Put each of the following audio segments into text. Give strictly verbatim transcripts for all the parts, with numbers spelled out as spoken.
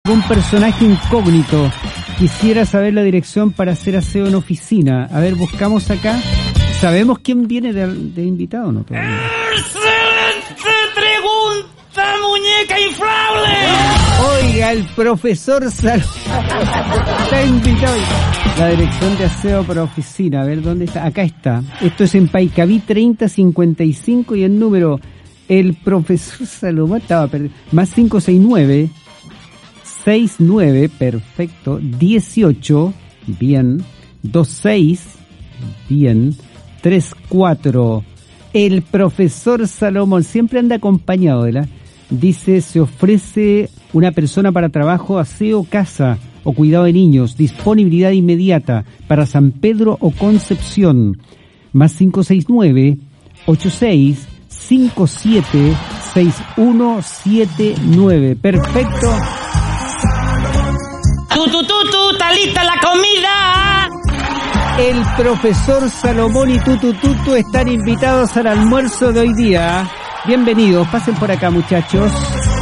Un personaje incógnito. Quisiera saber la dirección para hacer aseo en oficina. A ver, buscamos acá. ¿Sabemos quién viene de, de invitado o no? Todavía. ¡Excelente pregunta, muñeca inflable! Oiga, el profesor Sal... está invitado. La dirección de aseo para oficina. A ver, ¿dónde está? Acá está. Esto es en Paicaví treinta cincuenta y cinco y el número... El profesor Salomón estaba perdido. Más cinco seis nueve... seis nueve, perfecto, dieciocho, bien, veintiséis, bien, treinta y cuatro. El profesor Salomón siempre anda acompañado de la, dice, se ofrece una persona para trabajo, aseo, casa o cuidado de niños, disponibilidad inmediata para San Pedro o Concepción, más cinco seis nueve, ochenta y seis, cincuenta y siete, sesenta y uno setenta y nueve, perfecto. ¡Tu, tu, tu, tu! ¡Está lista la comida! El profesor Salomón y Tutu Tutu están invitados al almuerzo de hoy día. Bienvenidos, pasen por acá, muchachos.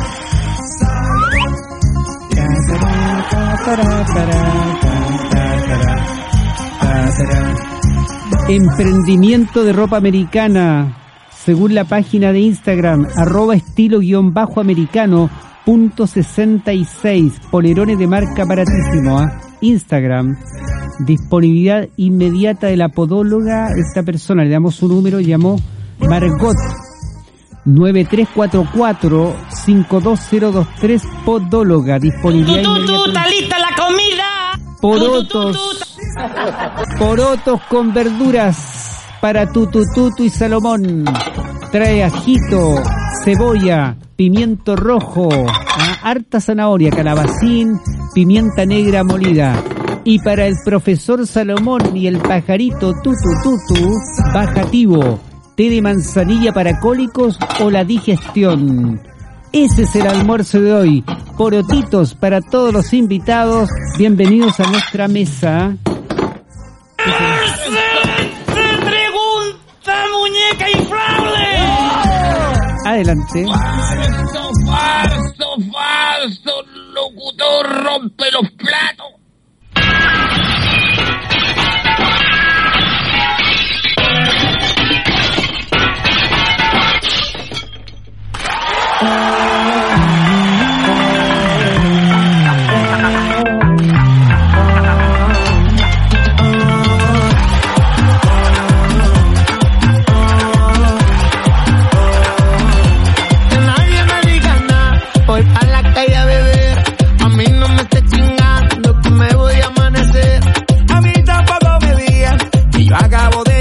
Emprendimiento de ropa americana, según la página de Instagram, arroba estilo guión bajo americano punto sesenta y seis, polerones de marca baratísimo, ¿eh? Instagram, disponibilidad inmediata de la podóloga, esta persona, le damos su número, llamó Margot, nueve tres cuatro cuatro, cinco dos cero dos tres, podóloga, disponibilidad ¡Tu, tu, tu! inmediata. ¡Está lista la comida! Porotos, porotos con verduras para Tutu Tutu y Salomón. Trae ajito, cebolla, pimiento rojo, ¿ah? Harta zanahoria, calabacín, pimienta negra molida. Y para el profesor Salomón y el pajarito Tutu Tutu, bajativo, té de manzanilla para cólicos o la digestión. Ese es el almuerzo de hoy. Porotitos para todos los invitados. Bienvenidos a nuestra mesa. ¡Excelente pregunta, muñeca inflable! Adelante. Falso, falso, falso, locutor rompe los platos.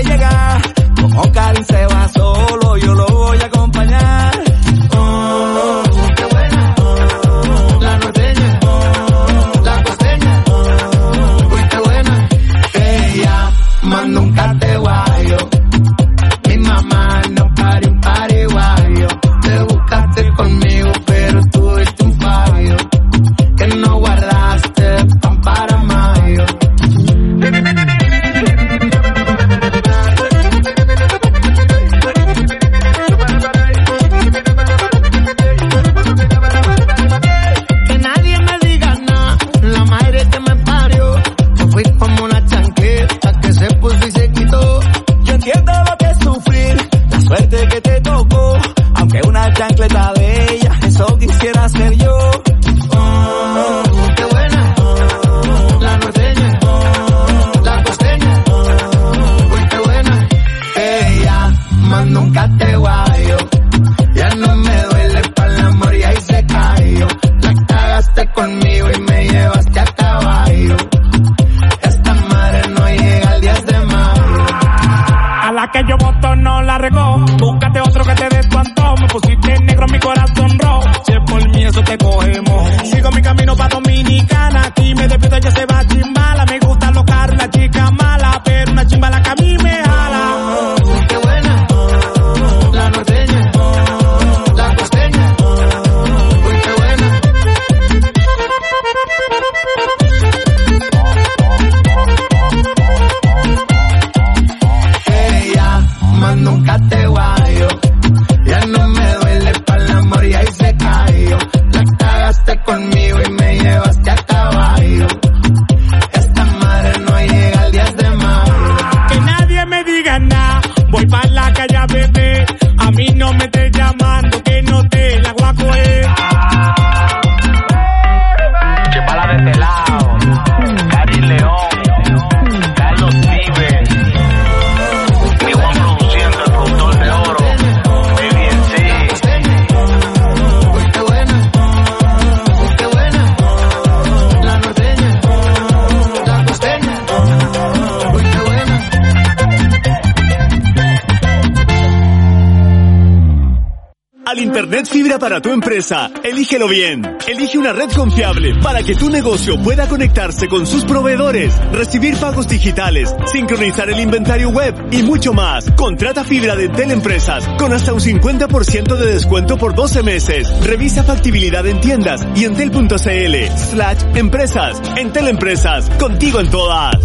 Se va solo, yo lo voy a acompañar. Oh. internet fibra para tu empresa, elígelo bien. Elige una red confiable para que tu negocio pueda conectarse con sus proveedores, recibir pagos digitales, sincronizar el inventario web y mucho más. Contrata fibra de Entel Empresas con hasta un cincuenta por ciento de descuento por doce meses. Revisa factibilidad en tiendas y entel.cl slash empresas. Entel Empresas, contigo en todas.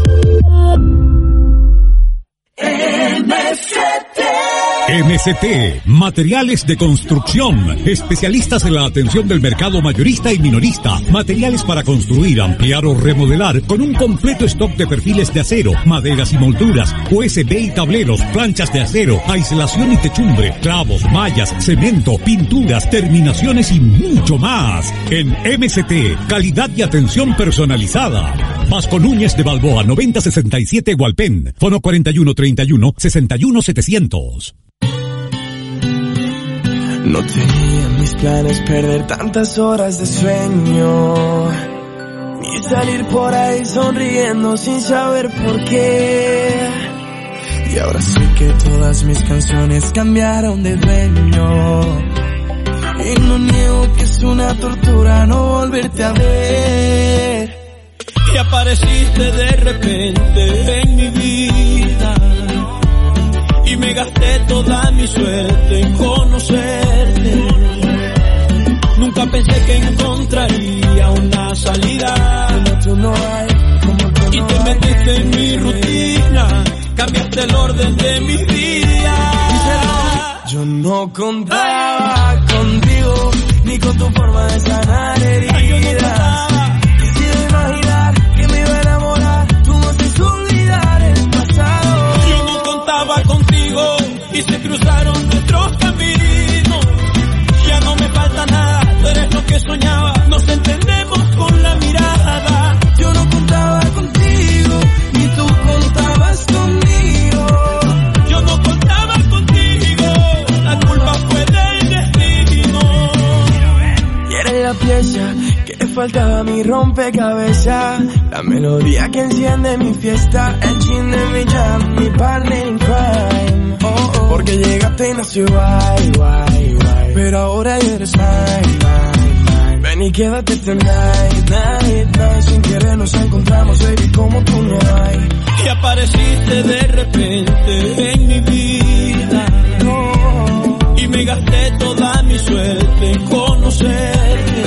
M C T M C T, materiales de construcción, especialistas en la atención del mercado mayorista y minorista, materiales para construir, ampliar o remodelar, con un completo stock de perfiles de acero, maderas y molduras, U S B y tableros, planchas de acero, aislación y techumbre, clavos, mallas, cemento, pinturas, terminaciones y mucho más. En M C T, calidad y atención personalizada. Vasco Núñez de Balboa, noventa sesenta y siete Hualpén, fono cuarenta y uno treinta y uno sesenta y uno setecientos. No tenía en mis planes perder tantas horas de sueño, ni salir por ahí sonriendo sin saber por qué. Y ahora sé que todas mis canciones cambiaron de dueño, y no niego que es una tortura no volverte a ver. Y apareciste de repente en mi vida, y me gasté toda mi suerte en conocerte. Nunca pensé que encontraría una salida, como tú no hay, como tú no y te metiste en mi rutina, cambiaste el orden de mis días. Yo no contaba contigo, ni con tu forma de sanar heridas. Ay, yo no contaba. Quisiera imaginar que me iba a enamorar, tú me haces olvidar el pasado. Yo no contaba contigo y se cruzaron nuestros caminos. Ya no me falta nada, tú eres lo que soñaba, nos entendemos con la mirada. Yo no contaba contigo, ni tú contabas conmigo. Yo no contaba contigo, la culpa fue del destino. Y eres la pieza que faltaba a mi rompecabezas, la melodía que enciende mi fiesta, el chin de mi jam, mi partner in crime. Oh, oh. Porque llegaste y nació guay, guay, guay, pero ahora ya eres mine, mine, mine. Ven y quédate tonight, night, night. Sin querer nos encontramos, baby, como tú no hay. Y apareciste de repente en mi vida, Oh, y me gasté toda mi suerte en conocerte.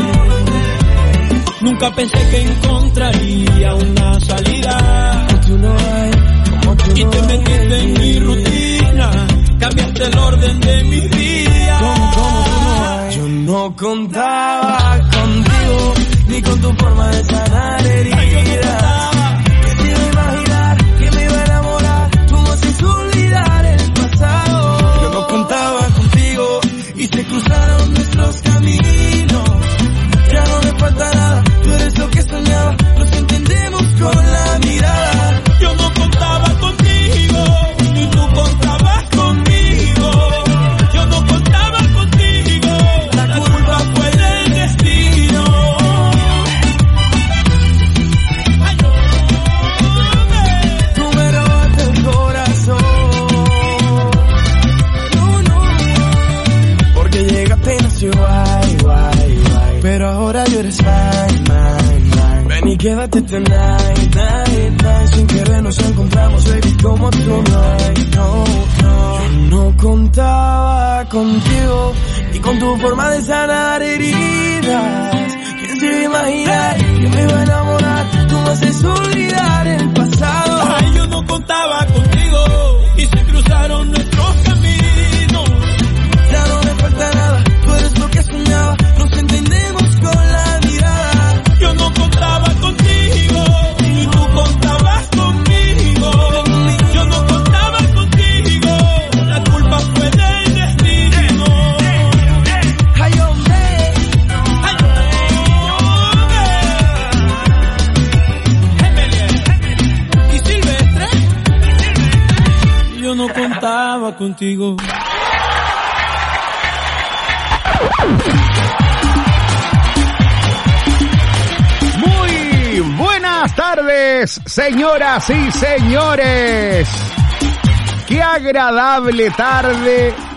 Nunca pensé que encontraría una salida, como tú no hay, como tú y no te hay. metiste en mi rutina, cambiaste el orden de mis días. Como, como tú no hay. Yo no contaba contigo, ni con tu forma de sanar heridas. Ay, yo no contaba. Quisiera imaginar que me iba a enamorar, tú me haces olvidar el pasado. Yo no contaba contigo y se cruzaron nuestros caminos. Ya no me falta nada, tú eres lo que soñaba, nos entendemos con la mirada. Yo no contaba contigo, ni tú contabas conmigo. Yo no contaba contigo, la culpa fue del destino. Ay, no, Tú me robaste el corazón, no, no, porque llegaste y nació guay, guay, guay, pero ahora yo eres mine, mine, mine. Ven y quédate tonight, night, night. Sin querer nos encontramos, baby, como tú no hay, no, no. Yo no contaba contigo, ni con tu forma de sanar heridas. ¿Quién se iba a imaginar que me iba a enamorar? Tú me haces olvidar el pasado. ay, yo no contaba contigo y se cruzaron nuestros caminos. Ya no me falta nada, tú eres lo que soñaba, nos entendemos con la mirada. Yo no contaba contigo, ni tú contabas conmigo. Yo no contaba contigo, la culpa fue del destino. Ay, hombre, Ay, hombre. Y Silvestre, yo no contaba contigo. Muy buenas tardes, señoras y señores. Qué agradable tarde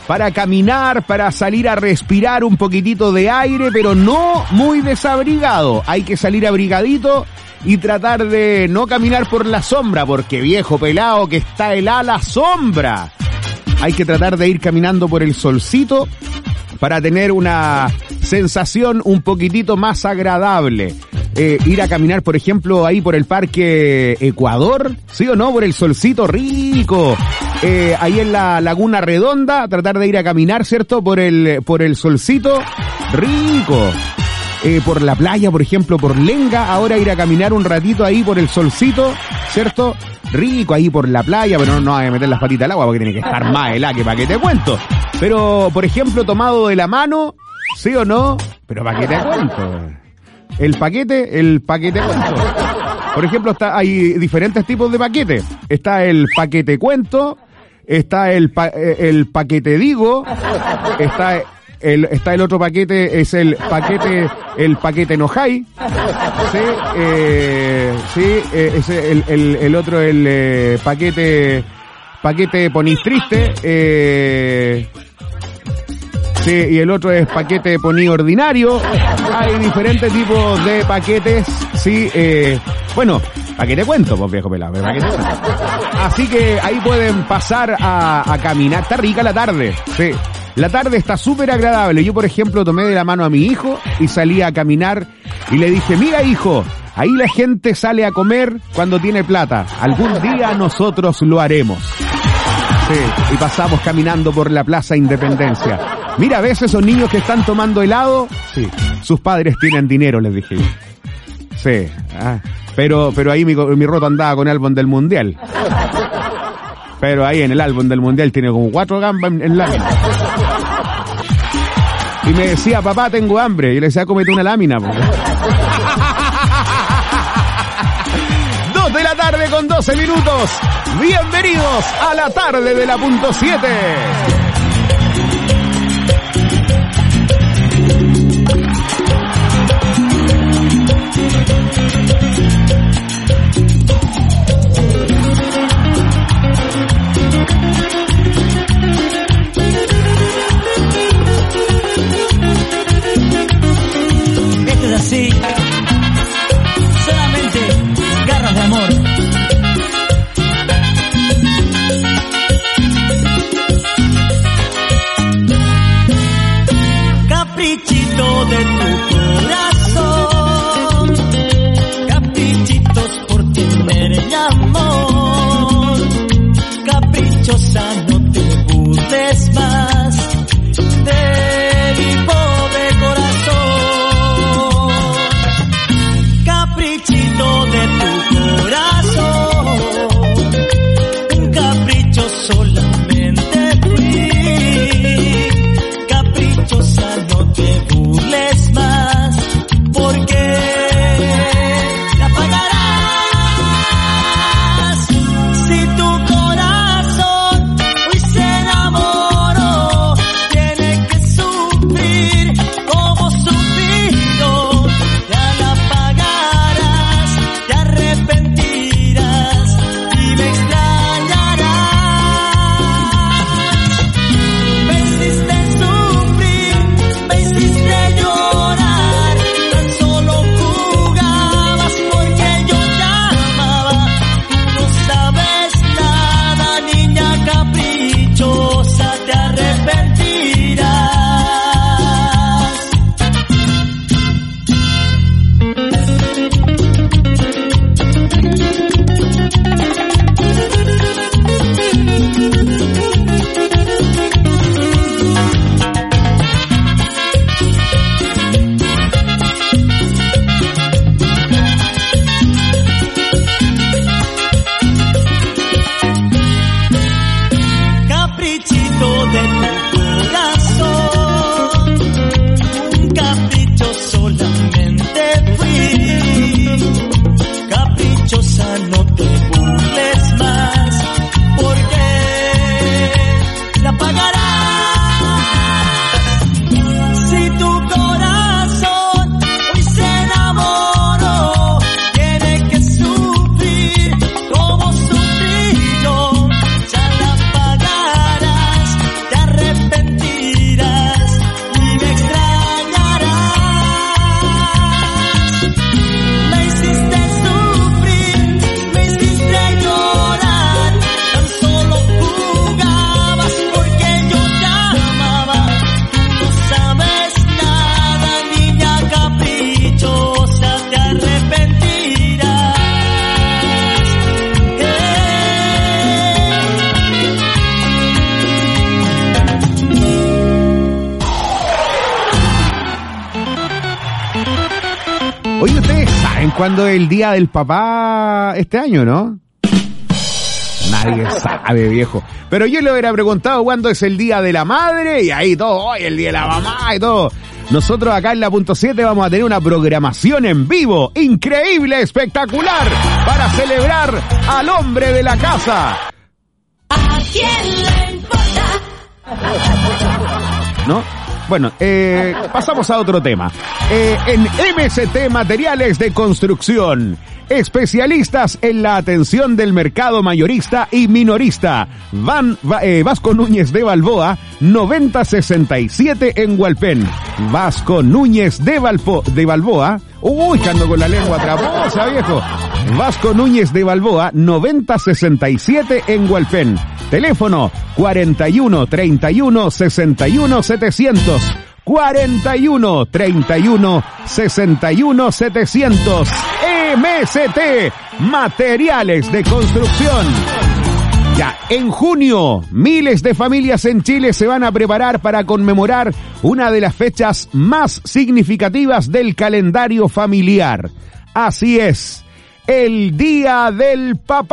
para caminar, para salir a respirar un poquitito de aire, pero no muy desabrigado. Hay que salir abrigadito y tratar de no caminar por la sombra, porque viejo pelado que está helada la sombra. Hay que tratar de ir caminando por el solcito para tener una sensación un poquitito más agradable. Eh, ir a caminar, por ejemplo, ahí por el Parque Ecuador, ¿sí o no? Por el solcito rico. Eh, ahí en la Laguna Redonda, tratar de ir a caminar, ¿cierto? Por el, por el solcito rico. Eh, por la playa, por ejemplo, por Lenga, ahora ir a caminar un ratito ahí por el solcito, ¿cierto? Rico ahí por la playa, pero no, no hay que meter las patitas al agua porque tiene que estar más helada que para que te cuento. Pero, por ejemplo, tomado de la mano, ¿sí o no? Pero para qué te cuento. El paquete, el paquete cuento. Por ejemplo, está, hay diferentes tipos de paquetes. Está el paquete cuento, está el, pa, el paquete digo, está el, está el otro paquete, es el paquete, el paquete enojai. Sí, eh, sí, eh, es el, el, el otro, el eh, paquete, paquete ponís triste, eh, sí, y el otro es paquete poní ordinario. Hay diferentes tipos de paquetes, sí, eh, bueno, ¿para qué te cuento, pues viejo pelado? ¿Para qué te cuento? Así que ahí pueden pasar a, a caminar. Está rica la tarde, sí. La tarde está súper agradable. Yo, por ejemplo, tomé de la mano a mi hijo y salí a caminar y le dije, mira hijo, ahí la gente sale a comer cuando tiene plata. Algún día nosotros lo haremos. Sí, y pasamos caminando por la Plaza Independencia. Mira, ¿ves esos niños que están tomando helado? Sí, sus padres tienen dinero, les dije yo. Sí, ah, pero pero ahí mi, mi roto andaba con el álbum del Mundial. Pero ahí en el álbum del Mundial tiene como cuatro gambas en, en lámina. Y me decía, papá, tengo hambre. Y yo le decía, cómete una lámina. Dos de la tarde con doce minutos. Bienvenidos a la tarde de la punto siete. Así, solamente garras de amor. Caprichito de tu corazón, caprichitos por tener mi amor, caprichosa no te burles más de mi pobre corazón. Caprichito de tu corazón, un capricho solamente fui. Caprichosa no te burles más, porque la pagarás si tu corazón Oye, ¿ustedes saben cuándo es el día del papá este año, no? Nadie sabe, viejo. Pero yo le hubiera preguntado cuándo es el día de la madre y ahí todo, hoy el día de la mamá y todo. Nosotros acá en la punto siete vamos a tener una programación en vivo, increíble, espectacular, para celebrar al hombre de la casa. ¿A quién le importa? ¿No? Bueno, eh, pasamos a otro tema. Eh, en M S T Materiales de Construcción, especialistas en la atención del mercado mayorista y minorista. Van eh, Vasco Núñez de Balboa, noventa sesenta y siete en Hualpén. Vasco Núñez de, Balpo, de Balboa. Uy, ando con la lengua traposa, viejo. Vasco Núñez de Balboa, noventa sesenta y siete en Hualpén. Teléfono cuarenta y uno, treinta y uno, sesenta y uno, setecientos. cuarenta y uno, treinta y uno, sesenta y uno, setecientos. M S T Materiales de Construcción. Ya, en junio, miles de familias en Chile se van a preparar para conmemorar una de las fechas más significativas del calendario familiar. Así es, el Día del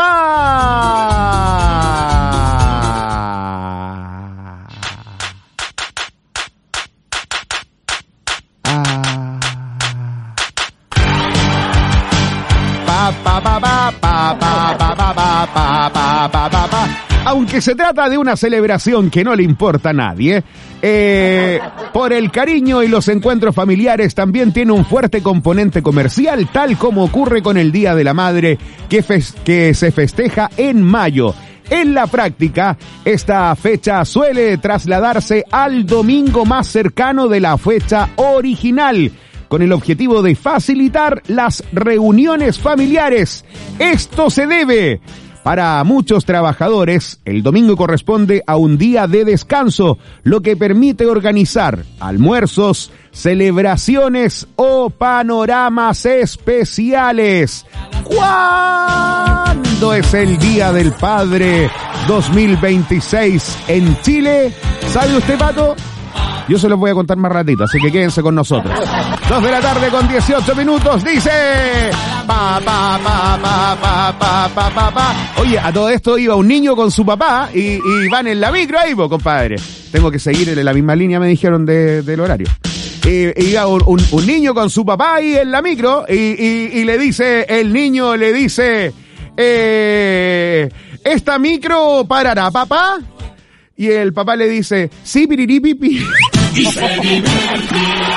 Papá. Pa, pa, pa, pa, pa, pa, pa, pa, pa, pa, pa, pa, pa. Aunque se trata de una celebración que no le importa a nadie, eh, por el cariño y los encuentros familiares también tiene un fuerte componente comercial, tal como ocurre con el Día de la Madre, que, fes- que se festeja en mayo. En la práctica, esta fecha suele trasladarse al domingo más cercano de la fecha original, con el objetivo de facilitar las reuniones familiares. Esto se debe. Para muchos trabajadores, el domingo corresponde a un día de descanso, lo que permite organizar almuerzos, celebraciones o panoramas especiales. ¿Cuándo es el Día del Padre dos mil veintiséis en Chile? ¿Sabe usted, Pato? Yo se los voy a contar más ratito, así que quédense con nosotros. Dos de la tarde con dieciocho minutos, dice... Pa, pa, pa, pa, pa, pa, pa, pa, pa. Oye, a todo esto iba un niño con su papá y, y van en la micro ahí, po, compadre. Tengo que seguir en la misma línea, me dijeron, de, del horario. Y, y iba un, un, un niño con su papá ahí en la micro y, y, y le dice, el niño le dice... Eh, ¿esta micro parará, papá? Y el papá le dice, sí, piriripipi. Y se divertía.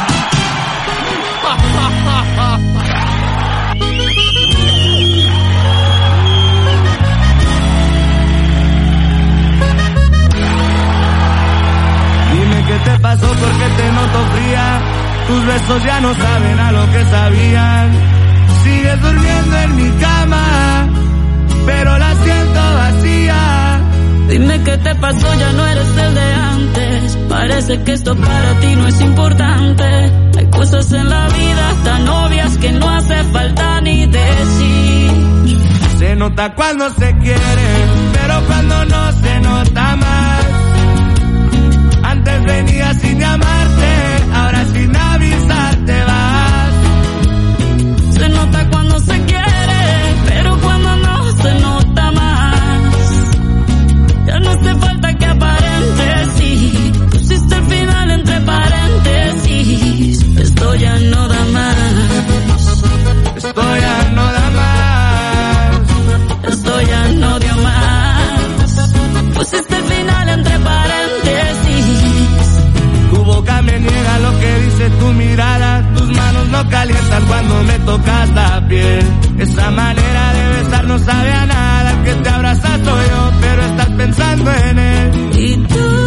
Dime qué te pasó porque te noto fría. Tus besos ya no saben a lo que sabían. Sigues durmiendo en mi cama, pero la siento vacía. Dime qué te pasó, ya no eres el de antes. Parece que esto para ti no es importante. Hay cosas en la vida tan obvias que no hace falta ni decir. Se nota cuando se quiere, pero cuando no se nota más. Antes venías sin llamarte, ahora sin avisar te vas. Se nota cuando se quiere, pero cuando no se nota más. Ya no hace falta que aparentes, sí. Pusiste el final entre paréntesis. Esto ya no da más. Esto ya no da más. Esto ya no dio más. Pusiste el final entre paréntesis. Tu boca me niega lo que dice tu mirada. Tus manos no calientan cuando me tocas la piel. Esa manera de besar no sabe a nada. El que te abraza soy yo, pero estás pensando en él. Y tú,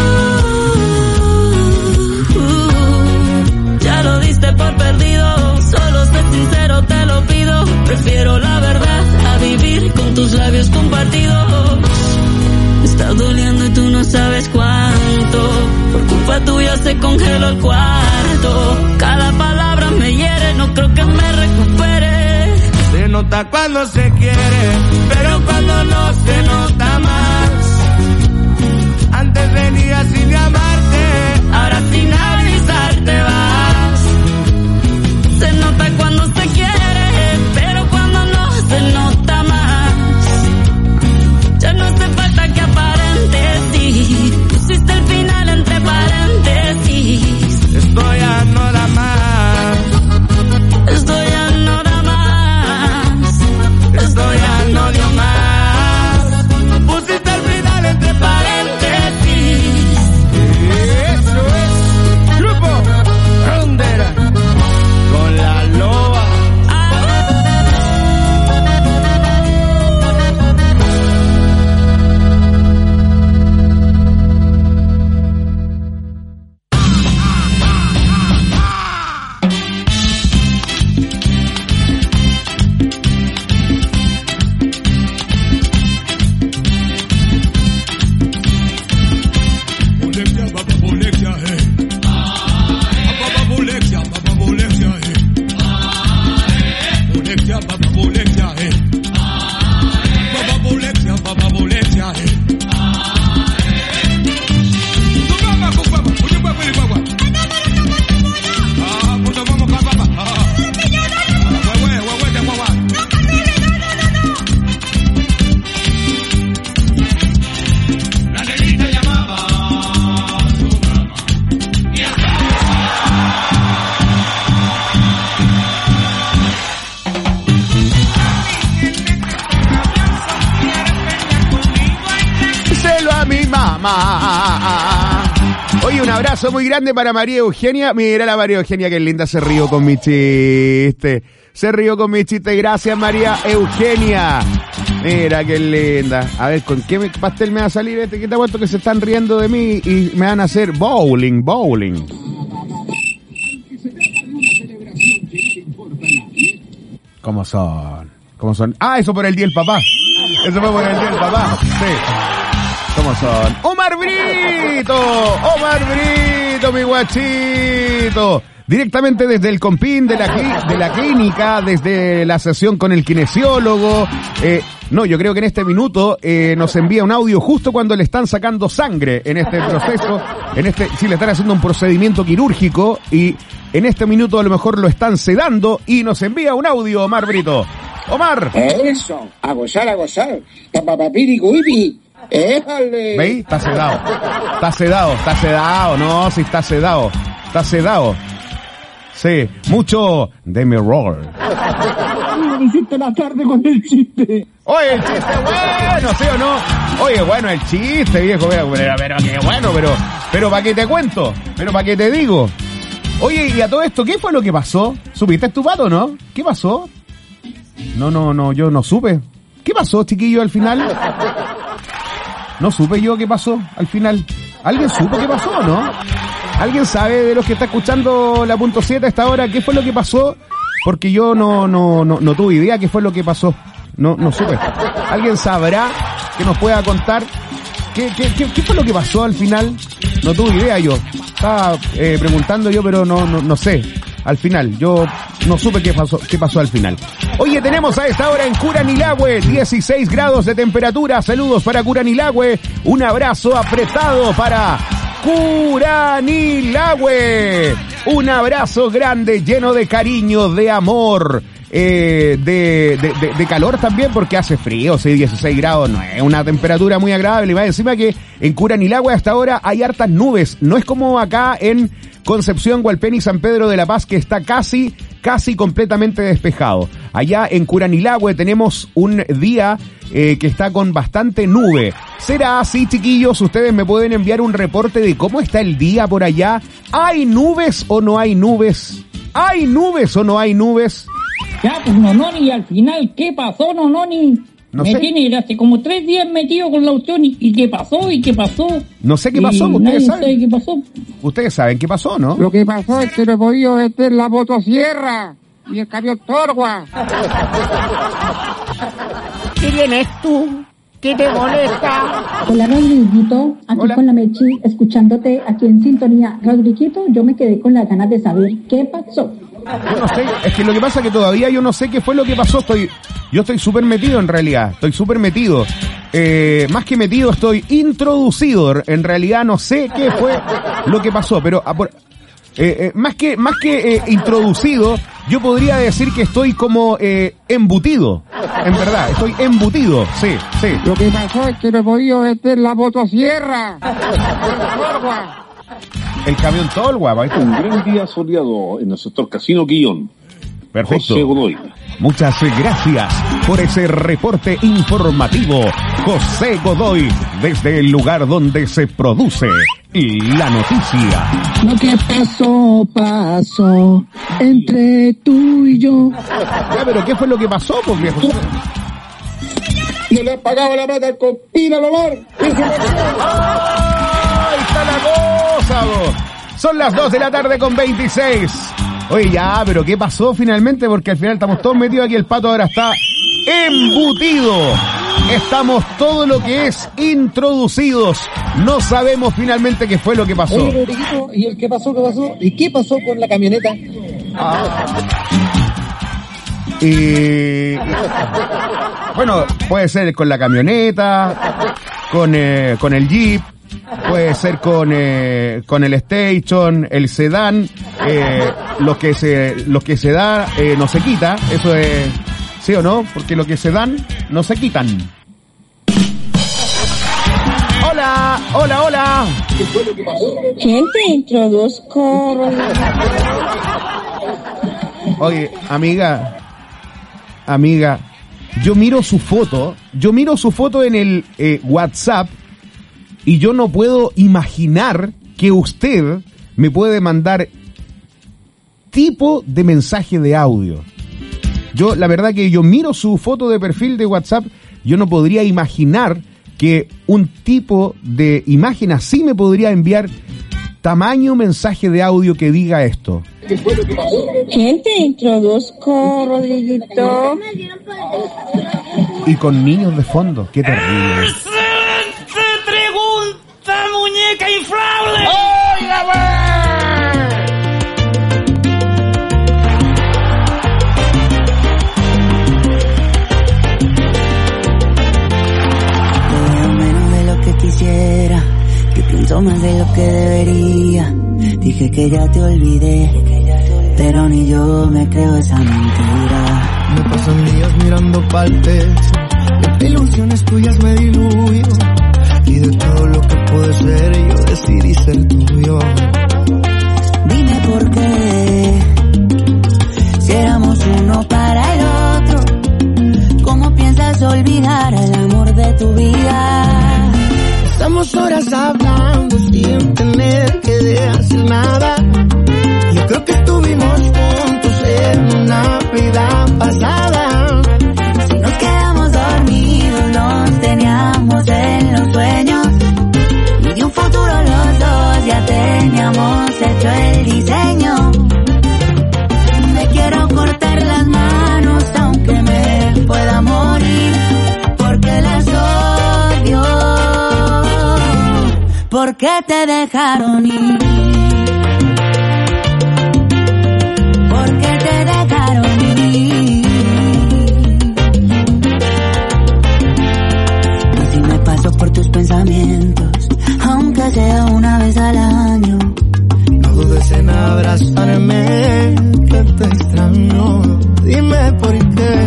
uh, ya lo diste por perdido. Solo sé sincero, te lo pido. Prefiero la verdad a vivir con tus labios compartidos. Me está doliendo y tú no sabes cuánto. Por culpa tuya se congeló el cuarto. Cada palabra me hiere, no creo que me recupere. Se nota cuando se quiere, pero cuando no se nota más. Antes venías sin llamarte, ahora sin avisar te vas. Se nota mamá. Oye, un abrazo muy grande para María Eugenia. Mira la María Eugenia, que linda, se rió con mi chiste. Se rió con mi chiste. Gracias, María Eugenia. Mira qué linda. A ver, ¿con qué pastel me va a salir este? ¿Qué te aguanto que se están riendo de mí y me van a hacer bowling, bowling? ¿Cómo son? ¿Cómo son? Ah, eso por el día del papá. Eso fue por el día del papá. Sí. ¿Cómo son? ¡Omar Brito! ¡Omar Brito, mi guachito! Directamente desde el Compín de la, clí- de la clínica, desde la sesión con el kinesiólogo. Eh, no, yo creo que en este minuto eh, nos envía un audio justo cuando le están sacando sangre en este proceso. En este, sí, le están haciendo un procedimiento quirúrgico y en este minuto a lo mejor lo están sedando y nos envía un audio, Omar Brito. Omar. Eso, a gozar, a gozar. Papapapiriguipi. ¡Éjale! ¿Veis? Está sedado. Está sedado, está sedado. No, sí está sedado. Está sedado. Sí, mucho deme roll. Me hiciste la tarde con el chiste. Oye, el chiste bueno, ¿sí o no? Oye, bueno el chiste, viejo. Pero, pero, pero qué bueno, pero, pero ¿para qué te cuento? Pero ¿para qué te digo? Oye, y a todo esto, ¿qué fue lo que pasó? ¿Supiste tu pato, no? ¿Qué pasó? No, no, no, yo no supe. ¿Qué pasó, chiquillo, al final? No supe yo qué pasó al final. ¿Alguien supo qué pasó o no? ¿Alguien sabe de los que está escuchando la punto siete a esta hora qué fue lo que pasó? Porque yo no, no, no, no tuve idea qué fue lo que pasó. No, no supe. ¿Alguien sabrá que nos pueda contar qué, qué, qué, qué fue lo que pasó al final? No tuve idea yo. Estaba eh, preguntando yo, pero no, no, no sé. Al final, yo no supe qué pasó, qué pasó al final. Oye, tenemos a esta hora en Curanilahue, dieciséis grados de temperatura. Saludos para Curanilahue. Un abrazo apretado para Curanilahue. Un abrazo grande, lleno de cariño, de amor, eh, de, de, de, de calor también, porque hace frío, sí, dieciséis grados, no es una temperatura muy agradable. Y va encima que en Curanilahue hasta ahora hay hartas nubes. No es como acá en Concepción, Hualpén y San Pedro de la Paz, que está casi, casi completamente despejado. Allá en Curanilahue tenemos un día eh, que está con bastante nube. ¿Será así, chiquillos? Ustedes me pueden enviar un reporte de cómo está el día por allá. ¿Hay nubes o no hay nubes? ¿Hay nubes o no hay nubes? Ya, pues Nononi, y al final, ¿qué pasó, Nononi? No me sé. tiene hace como tres días metido con la opción y, y qué pasó y qué pasó. No sé qué Y pasó, nadie ustedes saben. sabe qué pasó. Ustedes saben qué pasó, ¿no? Lo que pasó es que no he podido meter la motosierra y el camión Torgua. ¿Quién eres tú? ¿Qué te molesta? Hola Rodriguito, aquí Hola. con la Mechi, escuchándote aquí en sintonía. Rodriguito, yo me quedé con las ganas de saber qué pasó. Yo no sé, es que lo que pasa es que todavía yo no sé qué fue lo que pasó. Estoy, yo estoy súper metido en realidad, estoy súper metido. Eh, más que metido, estoy introducido. En realidad no sé qué fue lo que pasó, pero a por- eh, eh, más que más que eh, introducido, yo podría decir que estoy como eh, embutido. En verdad, estoy embutido, sí, sí. Lo que pasó es que no he podido meter la motosierra. Torgua. El camión Tolwa, ¿va? Un gran día soleado en el sector Casino Guillón. Perfecto. José Godoy. Muchas gracias por ese reporte informativo, José Godoy, desde el lugar donde se produce la noticia. Lo que pasó, pasó entre tú y yo. Ya, pero ¿qué fue lo que pasó, pues, viejo? No le han pagado la mata al compina, Lomar. ¡Ahí está la cosa, vos! Son las dos de la tarde con veintiséis. Oye, ya, pero ¿qué pasó finalmente? Porque al final estamos todos metidos aquí, el pato ahora está embutido. Estamos todo lo que es introducidos. No sabemos finalmente qué fue lo que pasó. Oye, Rodriguito, ¿y el qué pasó, qué pasó? ¿Y qué pasó con la camioneta? Ah. Y... Bueno, puede ser con la camioneta, con, eh, con el Jeep, puede ser con eh, con el Station, el sedán, eh, lo que se lo que se da eh, no se quita, eso es, ¿sí o no? Porque lo que se dan no se quitan. Hola, hola, hola. Gente, introduzco. Oye, amiga, amiga, yo miro su foto, yo miro su foto en el eh, WhatsApp y yo no puedo imaginar que usted me puede mandar tipo de mensaje de audio. Yo, la verdad que yo miro su foto de perfil de WhatsApp, yo no podría imaginar que un tipo de imagen así me podría enviar tamaño mensaje de audio que diga esto. ¿Quién te introduzco, Rodriguito? Y con niños de fondo, qué terrible. ¡Excelente pregunta, muñeca inflable! ¡Óigame! Quisiera, que pienso más de lo que debería. Dije que ya te olvidé, pero ni yo me creo esa mentira. Me pasan días mirando pa'l techo, las ilusiones tuyas me diluyo, y de todo lo que puede ser yo decidí ser tuyo. Dime por qué, si éramos uno para el otro, ¿cómo piensas olvidar el amor de tu vida? Estamos horas hablando sin tener que decir nada. Yo creo que estuvimos juntos en una vida pasada. Si nos quedamos dormidos, nos teníamos en los sueños, y de un futuro los dos ya teníamos hecho el diseño. Me quiero cortar las manos aunque me pueda morir, porque las odio. ¿Por qué te dejaron ir? ¿Por qué te dejaron ir? Y si me paso por tus pensamientos, aunque sea una vez al año, no dudes en abrazarme, que te extraño. Dime por qué,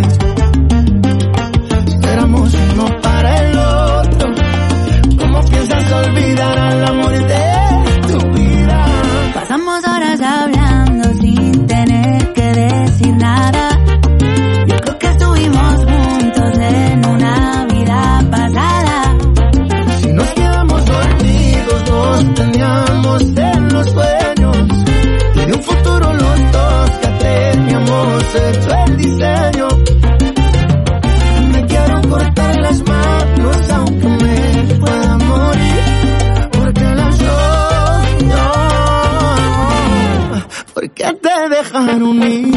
si éramos uno para el otro, ¿cómo piensas olvidar al amor de tu vida? Pasamos horas hablando sin tener que decir nada. Yo creo que estuvimos juntos en una vida pasada. Si nos quedamos dormidos, nos teníamos en los sueños, y de un futuro los dos ya teníamos hecho el diseño. Me quiero cortar las manos aunque me pueda morir, porque las odio. ¿Por qué te dejaron ir?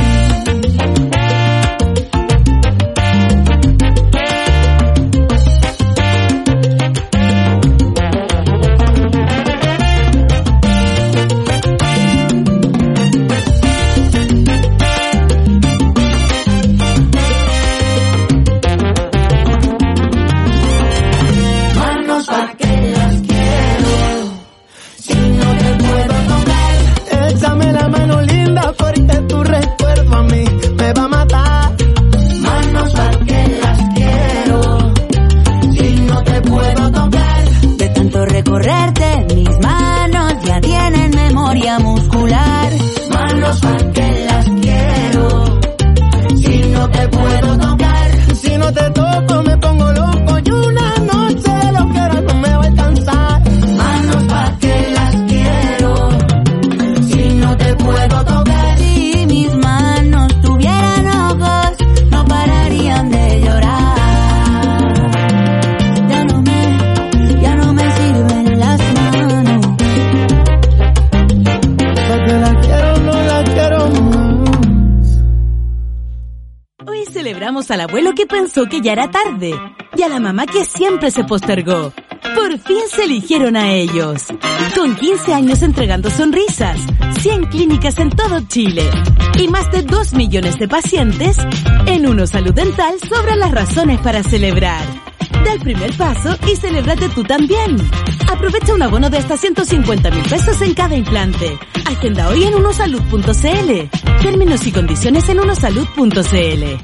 Al abuelo que pensó que ya era tarde, y a la mamá que siempre se postergó. Por fin se eligieron a ellos. Con quince años entregando sonrisas, cien clínicas en todo Chile y más de dos millones de pacientes, en Uno Salud Dental sobran las razones para celebrar. Da el primer paso y celébrate tú también. Aprovecha un abono de hasta ciento cincuenta mil pesos en cada implante. Agenda hoy en unosalud punto cl. Términos y condiciones en unosalud punto cl.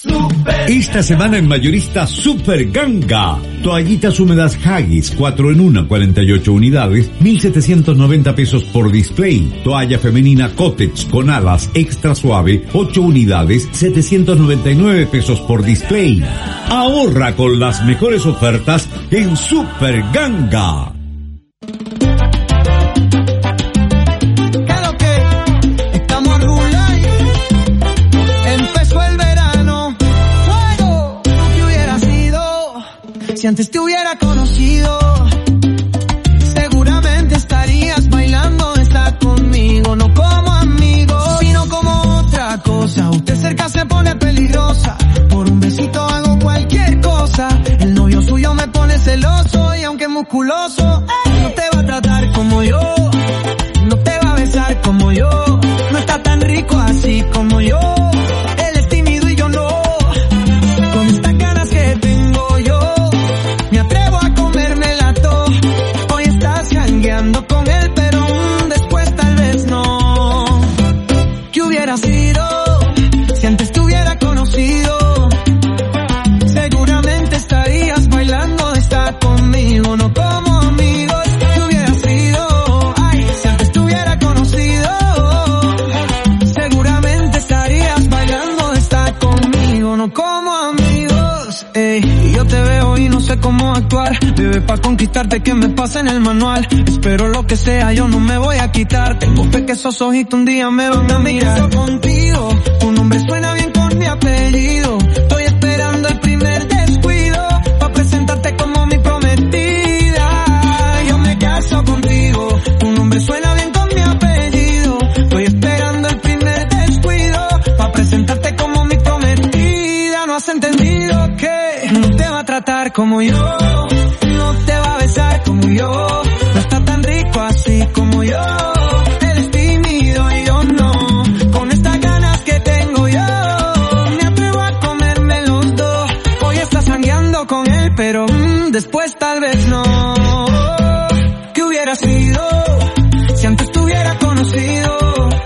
Esta semana en Mayorista Super Ganga. Toallitas húmedas Haggis, cuatro en una, cuarenta y ocho unidades, mil setecientos noventa pesos por display. Toalla femenina Cottage con alas extra suave, ocho unidades, setecientos noventa y nueve pesos por display. Ahorra con las mejores ofertas en Super Ganga. si antes te hubiera conocido, seguramente estarías bailando esa conmigo, no como amigo, sino como otra cosa. Usted cerca se pone peligrosa, por un besito hago cualquier cosa. El novio suyo me pone celoso y aunque musculoso, no te va a tratar como yo, no te va a besar como yo, no está tan rico así como yo. Él es tímido y yo no, con estas ganas que tengo yo, me atrevo a comérmela todo. Hoy estás jangueando con él, pero mm, después tal vez no. ¿Qué hubiera sido si antes te hubiera conocido? Seguramente estarías bailando esta conmigo, no como amigos. ¿Qué hubiera sido? Ay, si antes te hubiera conocido, seguramente estarías bailando esta conmigo, no como amigos. Ey, y yo te veo y no sé cómo actuar, bebé, pa' conquistarte que me pasa en el manual. Espero lo que sea, yo no me voy a quitar. Tengo fe que esos ojitos un día me van a mirar. Contigo, tu nombre suena bien con mi apellido. Estoy esperando el primer descuido pa' presentarte como mi prometida. Yo me caso contigo, tu nombre suena bien con mi apellido. Estoy esperando el primer descuido pa' presentarte como mi prometida. No has entendido que no te va a tratar como yo, no te va a besar como yo, no está tan rico así como yo. Él es tímido y yo no, con estas ganas que tengo yo, me atrevo a comerme los dos. Hoy estás jangueando con él, pero mm, después tal vez no. ¿Qué hubiera sido si antes te hubiera conocido?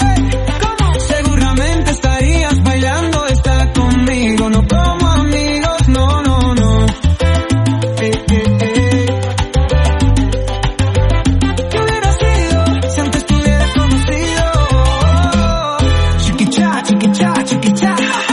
Seguramente estarías bailando esta conmigo, no como amigos, no, no, no. Eh, eh, eh. ¿Qué hubiera sido si antes te hubiera conocido? Chiquicha, chiquicha, chiquicha.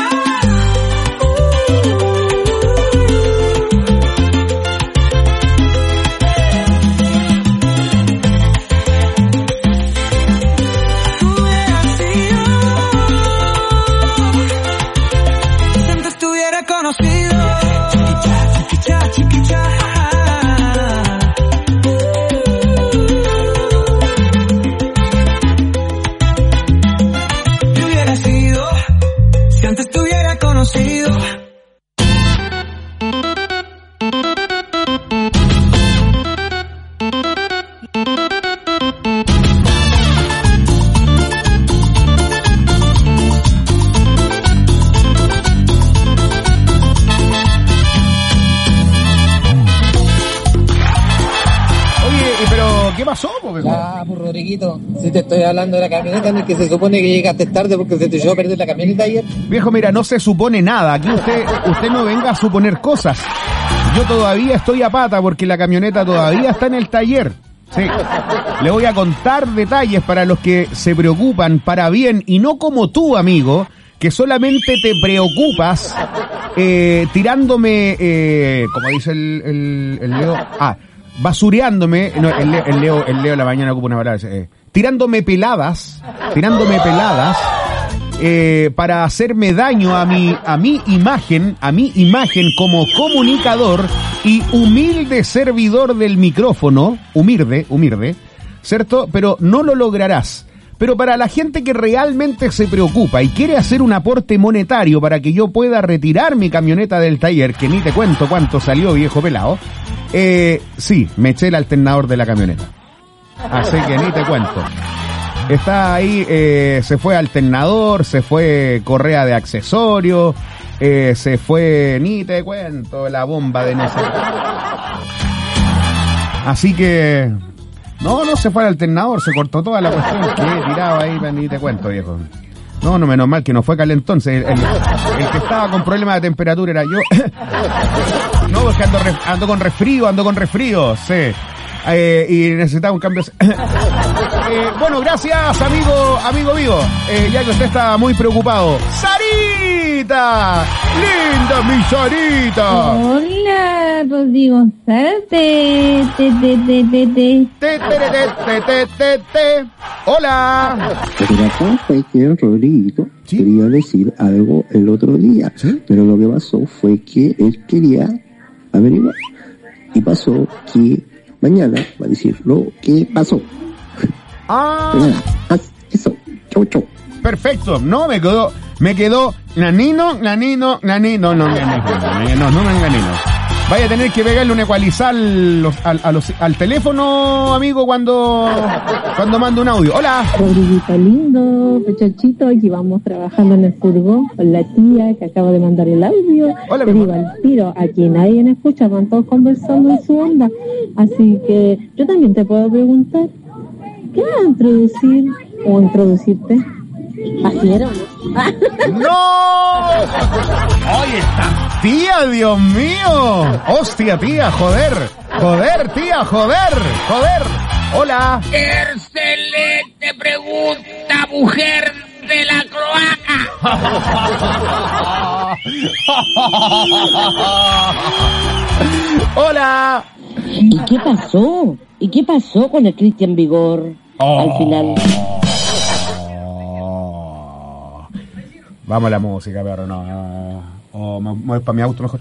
Ah, pues Rodriguito, si te estoy hablando de la camioneta en el que se supone que llegaste tarde porque se te echó a perder la camioneta ayer. Viejo, mira, no se supone nada. Aquí usted, usted no venga a suponer cosas. Yo todavía estoy a pata porque la camioneta todavía está en el taller. Sí. Le voy a contar detalles para los que se preocupan para bien y no como tú, amigo, que solamente te preocupas eh, tirándome, eh, como dice el, el, el Leo, ah, basureándome, no, el, Leo, el Leo, el Leo de la mañana ocupa una palabra, eh, tirándome peladas, tirándome peladas, eh, para hacerme daño a mi, a mi imagen, a mi imagen como comunicador y humilde servidor del micrófono, humilde, humilde, ¿cierto? Pero no lo lograrás. Pero para la gente que realmente se preocupa y quiere hacer un aporte monetario para que yo pueda retirar mi camioneta del taller, que ni te cuento cuánto salió, viejo pelado, eh, sí, me eché el alternador de la camioneta. Así que ni te cuento. Está ahí, eh, se fue alternador, se fue correa de accesorio, eh, se fue, ni te cuento, la bomba de no sé. Así que... No, no se fue al alternador, se cortó toda la cuestión que tiraba ahí, ni te cuento, viejo. No, no, menos mal que no fue calentón. El, el, el que estaba con problemas de temperatura era yo. No, porque ando, ando con resfrío, ando con resfrío, sí. Eh, y necesitaba un cambio. Eh, bueno, gracias, amigo, amigo vivo. Eh, ya que usted está muy preocupado. ¡Sarita! ¡Linda mi Sarita! Hola, Rodrigo. Te, te, te, te, te, te. Te, te, te, te, te, te. Hola. Lo que pasó fue que Rodrigo ¿Sí? quería decir algo el otro día. ¿Sí? Pero lo que pasó fue que él quería averiguar Y pasó que mañana va a decir lo que pasó. Ah. Mañana, haz eso. Chau, chau. Perfecto. No, me quedó, me quedó nanino, nanino, nanino, no, no, no, no, no, no, nanino. Vaya a tener que pegarle un ecualizar los, al, a los, al teléfono, amigo, cuando cuando mando un audio. Hola. Rodriguito lindo, pechachito, aquí vamos trabajando en el furgón con la tía que acaba de mandar el audio. Hola, te digo al tiro, aquí nadie me escucha, van todos conversando en su onda. Así que yo también te puedo preguntar, ¿qué vas a introducir o introducirte? ¿Así era o no? ¡No! ¡Oye, esta tía, Dios mío! ¡Hostia, tía, joder! ¡Joder, tía, joder! ¡Joder! ¡Hola! Excelente pregunta, mujer de la cloaca. ¡Hola! ¿Y qué pasó? ¿Y qué pasó con el Cristian Vigor oh. al final? Vamos a la música, perro, no. no. O me voy para mi auto mejor.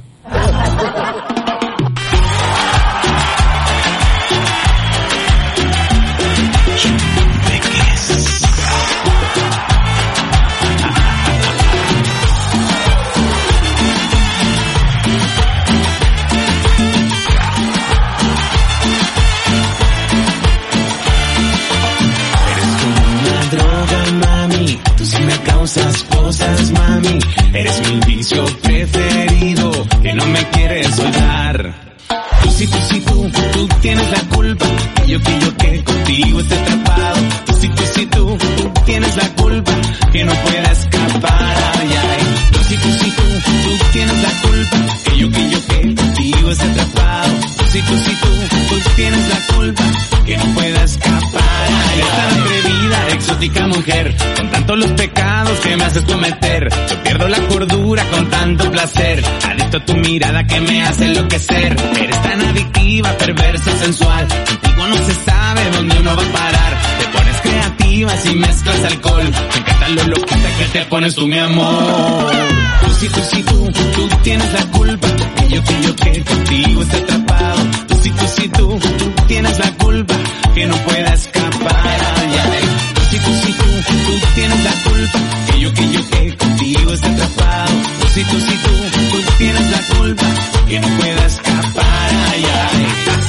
Causas cosas, mami. Eres mi vicio preferido que no me quieres soltar. Tú sí, tú sí, tú, tú tienes la culpa. Yo que yo que contigo esté atrapado. Tú sí, tú sí, tú, tú tienes la culpa que no pueda escapar. Ay, ay. Tú sí, tú sí, tú, tú tienes la culpa. Que yo que yo que contigo esté atrapado. Tú sí, tú sí, tú, tú tienes la culpa que no pueda escapar. Ay, ay. Tan atrevida, exótica mujer, con tantos los pecados que me haces cometer. Yo pierdo la cordura con tanto placer. Adicto a tu mirada que me hace enloquecer. Eres tan adictiva, perversa, sensual. Contigo no se sabe dónde uno va a parar. Te pones creativa si mezclas alcohol. Me encanta lo loquita que te pones tú, mi amor. Tú sí, tú sí, tú, tú tienes la culpa. Que yo, que yo, que contigo esté atrapado. Tú sí, tú sí, tú, tú tienes la culpa que no pueda escapar. Ay, ay. Tú sí, tú sí, tú, tú tienes la culpa. Que yo, que yo, que contigo esté atrapado. Tú sí, tú sí, tú, tú tienes la culpa que no pueda escapar. Ay, ay.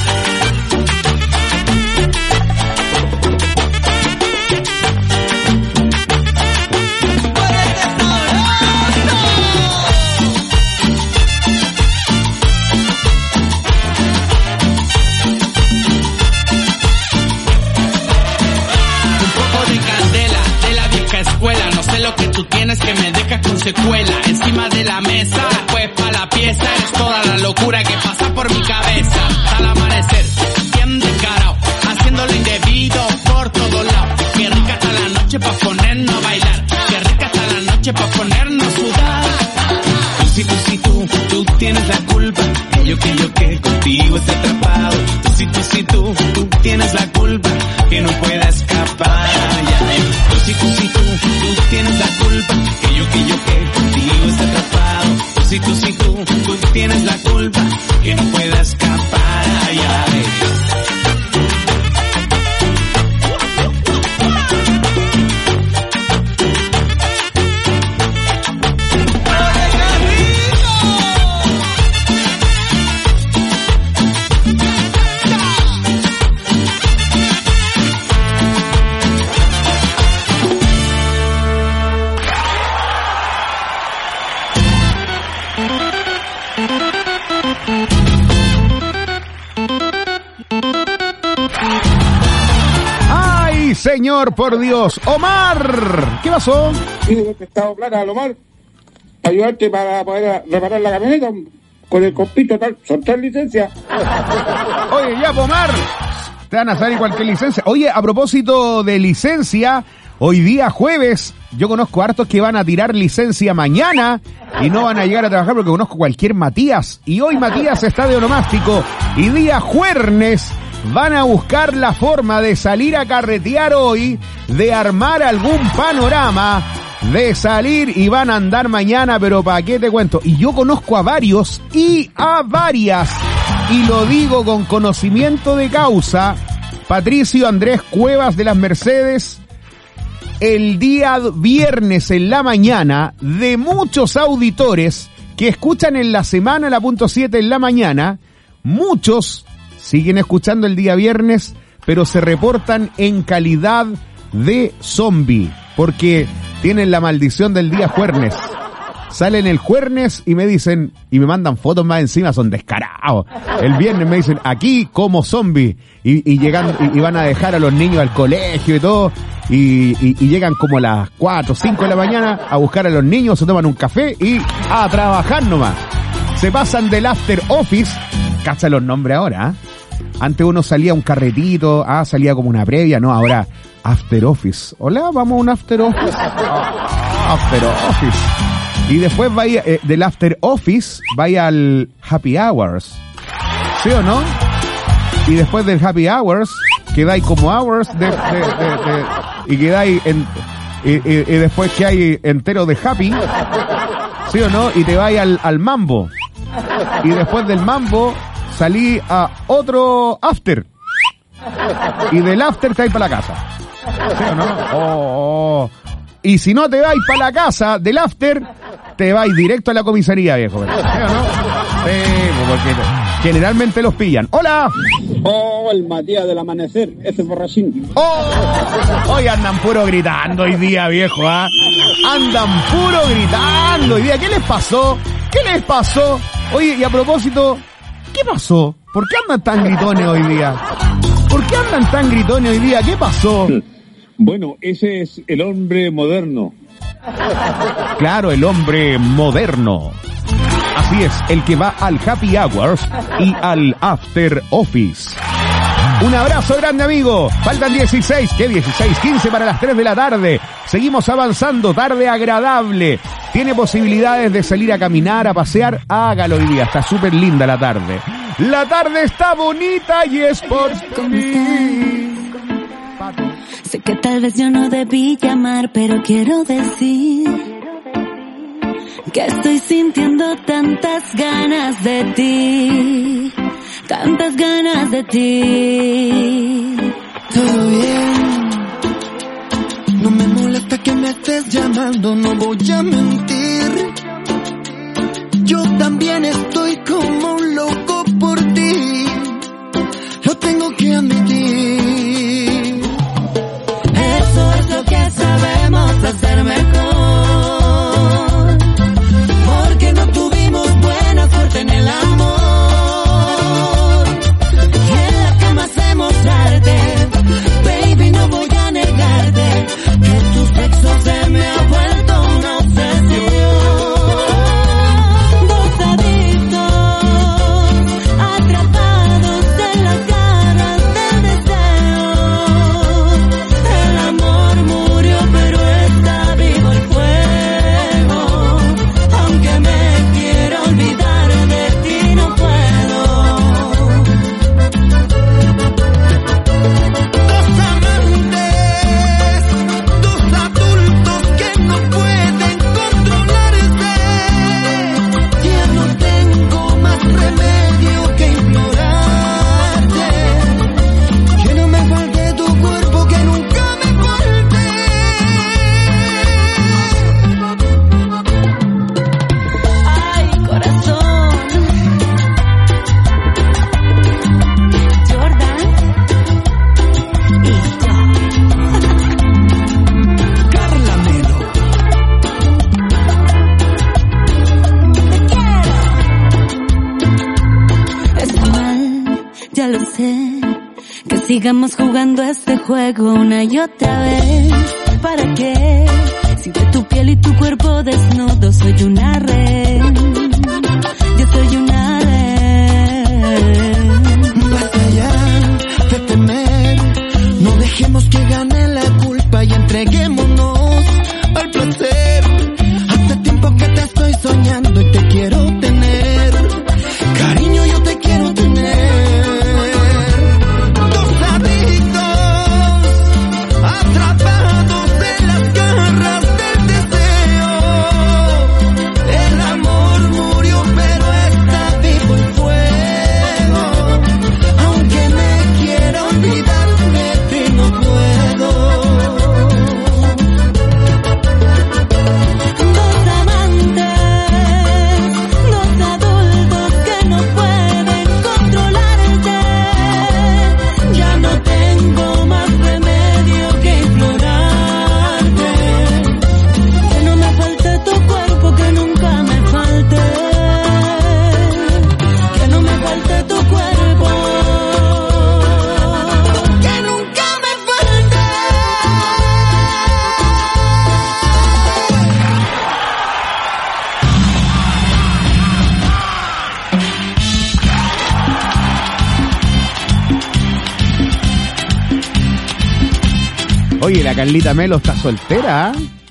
Lo que tú tienes que me deja con secuela encima de la mesa, pues pa' la pieza eres toda la locura que pasa por mi cabeza. Al amanecer, bien descarado, haciendo lo indebido por todos lados. Qué rica está la noche pa' ponernos a bailar. Qué rica está la noche pa' ponernos a sudar. Tú sí, tú sí, tú, tú tienes la culpa. Que yo, que yo, que contigo esté atrapado. Tú sí, tú sí, tú, tú tienes la culpa que no pueda escapar. Ay, ay. Tú sí, tú sí, tú, tú tienes la culpa. Que yo, que yo, que contigo esté atrapado. Tú sí, tú sí, tú, tú tienes la culpa que no pueda escapar. Ay, ay. Señor, por Dios. Omar, ¿qué pasó? Sí, he prestado plata al Omar para ayudarte para poder reparar la camioneta con el compito tal, son tres licencias. Oye, ya, Omar, te van a salir cualquier licencia. Oye, a propósito de licencia, hoy día jueves, yo conozco hartos que van a tirar licencia mañana y no van a llegar a trabajar porque conozco cualquier Matías. Y hoy Matías está de onomástico y día jueves van a buscar la forma de salir a carretear hoy, de armar algún panorama, de salir y van a andar mañana, pero ¿para qué te cuento? Y yo conozco a varios y a varias y lo digo con conocimiento de causa, Patricio Andrés Cuevas de las Mercedes, el día viernes en la mañana, de muchos auditores que escuchan en la semana la punto siete en la mañana, muchos siguen escuchando el día viernes, pero se reportan en calidad de zombie, porque tienen la maldición del día jueves. Salen el jueves y me dicen, y me mandan fotos más encima, son descarados. El viernes me dicen, aquí como zombie, y, y llegan, y, y van a dejar a los niños al colegio y todo, y, y, y llegan como a las cuatro, cinco de la mañana a buscar a los niños, se toman un café y a trabajar nomás. Se pasan del after office, cacha los nombres ahora, ¿eh? Antes uno salía un carretito, ah, salía como una previa, no, ahora after office. Hola, vamos a un after office. Oh, after office. Y después vaya eh, del after office, vaya al happy hours. ¿Sí o no? Y después del happy hours, quedáis como hours de, de, de, de y quedáis en, y, y, y después que hay entero de happy. ¿Sí o no? Y te vais al, al mambo. Y después del mambo, salí a otro after. Y del after te vais para la casa. ¿Sí o no? Oh, oh. Y si no te vais para la casa del after, te vais directo a la comisaría, viejo. ¿Sí o no? Sí, porque generalmente los pillan. ¡Hola! Oh, el Matías del amanecer, ese borrachín. ¡Oh! Hoy andan puro gritando hoy día, viejo, ¿ah? ¿eh? Andan puro gritando hoy día. ¿Qué les pasó? ¿Qué les pasó? Oye, y a propósito, ¿qué pasó? ¿Por qué andan tan gritones hoy día? ¿Por qué andan tan gritones hoy día? ¿Qué pasó? Bueno, ese es el hombre moderno. Claro, el hombre moderno. Así es, el que va al happy hours y al after office. Un abrazo grande, amigo. Faltan dieciséis, ¿qué dieciséis? quince para las tres de la tarde. Seguimos avanzando, tarde agradable. Tiene posibilidades de salir a caminar, a pasear. Hágalo hoy día, está súper linda la tarde. La tarde está bonita y es por ti. Sé que tal vez yo no debí llamar, pero quiero decir que estoy sintiendo tantas ganas de ti, tantas ganas de ti. Todo bien, no me molesta que me estés llamando, no voy a mentir. Yo también estoy como un loco por ti, lo tengo que admitir. Eso es lo que sabemos hacer mejor, porque no tuvimos buena suerte en el amor. Y en la cama hacemos arte, baby, no voy a negarte que tu sexo se me ha vuelto una obsesión. Dos adictos atrapados en las garras del deseo. El amor murió, pero está vivo el fuego. Aunque me quiera olvidar de ti, no puedo. Dos amantes, dos adultos que no pueden controlarse. Ya no tengo más remedio que implorarte que no me falte tu cuerpo, que nunca me falte. Ay, corazón. Jordan y yo. Carla Melo. Está mal, ya lo sé, que sigamos jugando este juego una y otra vez. ¿Para qué? Si de tu piel y tu cuerpo desnudo soy una red. Yo soy una red. Basta ya de temer, no dejemos que gane la culpa y entreguémonos al placer. Hace tiempo que te estoy soñando y te quiero tener, cariño, yo te quiero tener. Dos adictos atrapados en las garras del deseo. El amor Oye, la Carlita Melo está soltera.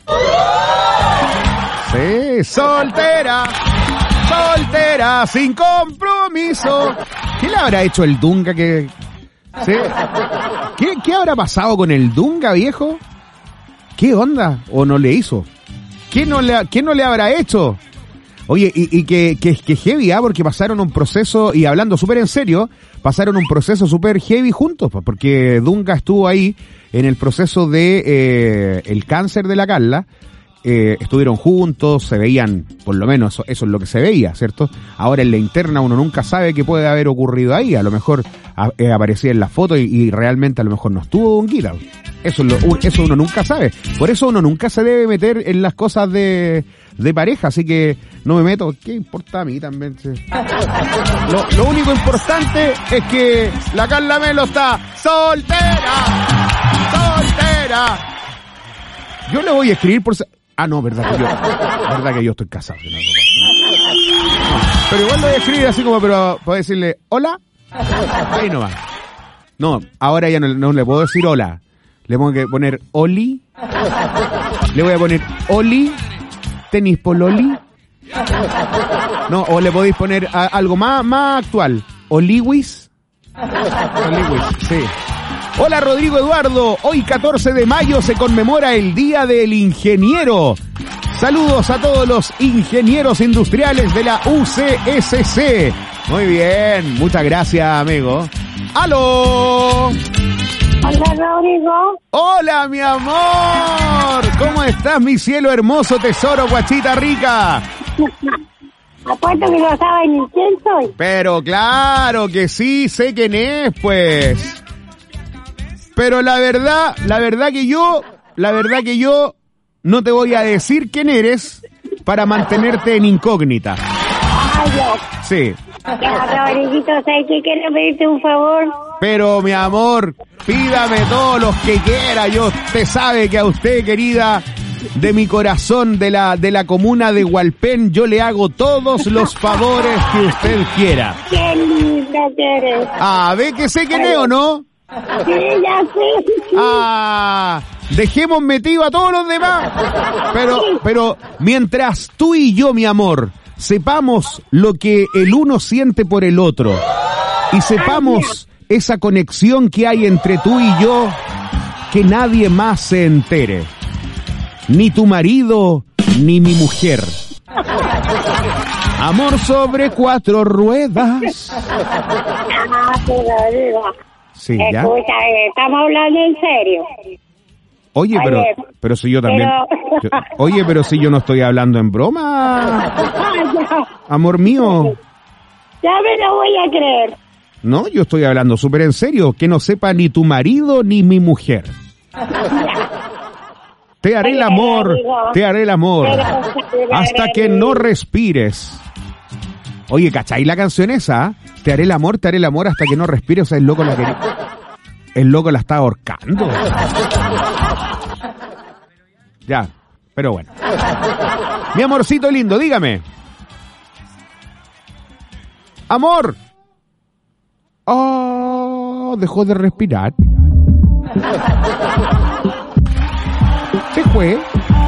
Sí, soltera. Soltera, sin compromiso. ¿Qué le habrá hecho el Dunga que... ¿Sí? ¿Qué, ¿Qué habrá pasado con el Dunga, viejo? ¿Qué onda? ¿O no le hizo? ¿Qué no le, qué no le habrá hecho? Oye, y, y que, que, que heavy, ¿ah? Porque pasaron un proceso, y hablando súper en serio, pasaron un proceso súper heavy juntos, porque Dunga estuvo ahí en el proceso de eh, el cáncer de la Carla. Eh, estuvieron juntos, se veían, por lo menos eso, eso es lo que se veía, ¿cierto? Ahora en la interna uno nunca sabe qué puede haber ocurrido ahí, a lo mejor a, eh, aparecía en la foto y, y realmente a lo mejor no estuvo Dunguita. Eso es lo, eso uno nunca sabe. Por eso uno nunca se debe meter en las cosas de, de pareja, así que no me meto. ¿Qué importa a mí también? Sí. Lo, lo único importante es que la Carla Melo está soltera, soltera. Yo le voy a escribir por... Ah, no, verdad que yo, verdad que yo estoy casado. No, no, no. Pero igual lo voy a escribir así como, pero puedo decirle, ¿hola? Ahí no va. No, ahora ya no, no le puedo decir hola. Le tengo que poner Oli. Le voy a poner Oli. ¿Tenis pololi? No, o le podéis poner a, algo más, más actual. Oliwis. Oliwis, sí. Hola Rodrigo Eduardo, hoy catorce de mayo se conmemora el Día del Ingeniero. Saludos a todos los ingenieros industriales de la U C S C. Muy bien, muchas gracias amigo. ¡Aló! Hola Rodrigo. Hola mi amor, ¿cómo estás mi cielo hermoso tesoro guachita rica? Apuesto que no sabes ni quién soy. Pero claro que sí, sé quién es pues. Pero la verdad, la verdad que yo, la verdad que yo no te voy a decir quién eres para mantenerte en incógnita. Ay, Dios. Sí. Ya, Rodriguito, ¿sabes qué? Quiero pedirte un favor. Pero, mi amor, pídame todos los que quiera. Yo, usted sabe que a usted, querida, de mi corazón, de la, de la comuna de Hualpén, yo le hago todos los favores que usted quiera. Qué linda que eres. Ah, ¿ve que sé quién es o no? Sí, ya sé. Ah, dejemos metido a todos los demás. Pero, pero, mientras tú y yo, mi amor, sepamos lo que el uno siente por el otro y sepamos esa conexión que hay entre tú y yo, que nadie más se entere. Ni tu marido, ni mi mujer. Amor sobre cuatro ruedas. Ah, sí, lo digo. Sí, ya. Escucha, estamos hablando en serio. Oye, pero, Oye, pero si yo también... pero... Yo, oye, pero si yo no estoy hablando en broma. Amor mío. Ya me lo voy a creer. No, yo estoy hablando súper en serio. Que no sepa ni tu marido ni mi mujer. Te haré el amor, te haré el amor. Hasta que no respires. Oye, ¿cachai la canción esa? Te haré el amor, te haré el amor hasta que no respires. O sea, el loco la quería... El loco la está ahorcando. Ya, pero bueno. Mi amorcito lindo, dígame. Amor. Oh, dejó de respirar. ¿Qué fue?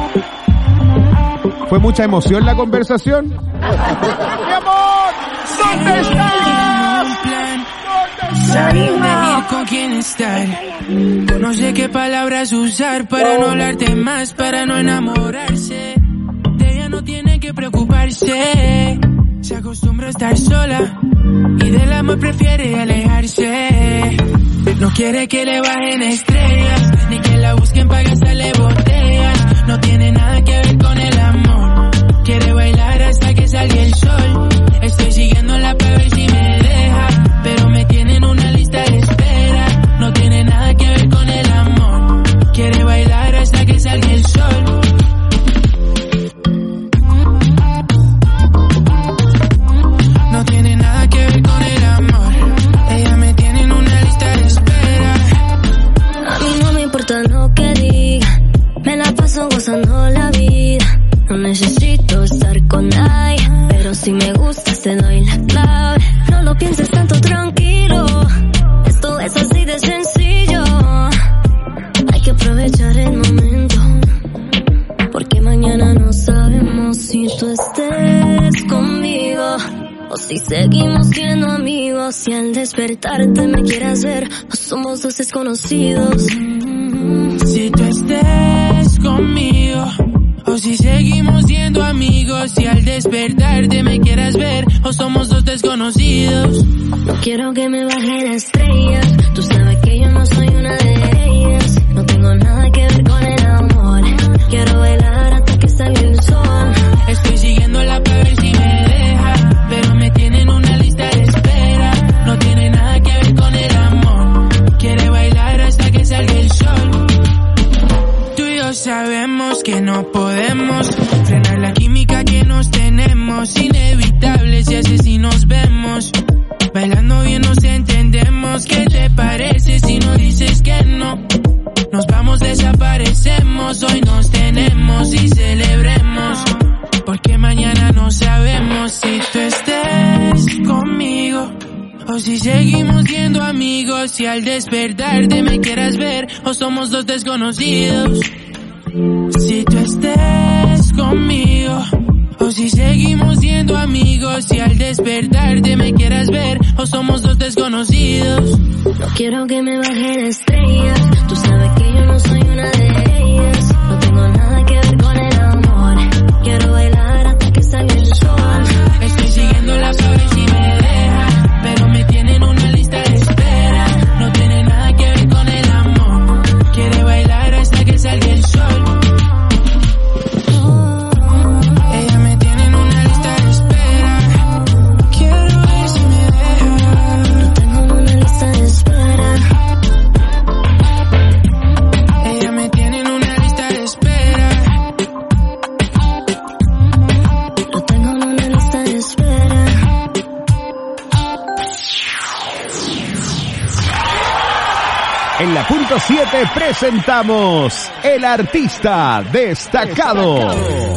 ¿Fue mucha emoción la conversación? ¡Mi amor! ¿Dónde estás? Saber con quién estar. No sé qué palabras usar para no hablarte más, para no enamorarse. De ella no tiene que preocuparse. Se acostumbra a estar sola y del amor prefiere alejarse. No quiere que le bajen estrellas, ni que la busquen para gastarle botellas. No tiene nada que ver con el amor. Quiere bailar hasta que salga el sol. Estoy siguiéndola para ver si me deja, pero me tiene en una lista de espera. No tiene nada que ver con el amor. Quiere bailar hasta que salga el sol. No tiene nada que ver con el amor. Ella me tiene en una lista de espera. A mí no me importa lo que diga, me la paso gozando la vida. No necesito estar con nadie, pero si me gustas te doy la clave. No lo pienses tanto, tranquilo, esto es así de sencillo. Hay que aprovechar O si seguimos siendo amigos y al despertarte me quieras ver, o somos dos desconocidos. Si tú estés conmigo, o si seguimos siendo amigos y al despertarte me quieras ver, o somos dos desconocidos. No quiero que me baje la estrella, tú sabes que yo no soy una de ellas. No tengo nada que ver con el amor, quiero bailar hasta que salga el sol. Estoy siguiéndola para ver si me deja, pero me tiene en una lista de espera. No tiene nada que ver con el amor, quiere bailar hasta que salga el sol. Tú y yo sabemos que no podemos frenar la química que nos tenemos, inevitable si así si nos vemos. Bailando bien nos entendemos, ¿qué te parece si no dices que no? Nos vamos, desaparecemos, hoy nos tenemos y celebremos, porque mañana no sabemos. Si tú estés conmigo, o si seguimos siendo amigos y al despertarte me quieras ver, o somos dos desconocidos. Si tú estés conmigo, o si seguimos siendo amigos y al despertarte me quieras ver, o somos dos desconocidos. No quiero que me baje la estrella, tú sabes que yo no soy una de ellas. No tengo nada que ver con el amor, quiero bailar hasta que salga el sol. Estoy siguiéndola para ver si me deja, pero me tiene en una lista de espera. No tiene nada que ver con el amor, quiere bailar hasta que salga el sol. Ella me tiene en una lista de espera, quiero ver si me deja. Lo tengo en una lista de espera. Ella me tiene en una lista de espera. Lo tengo en una lista de espera. En la punto siete presentamos El Artista Destacado.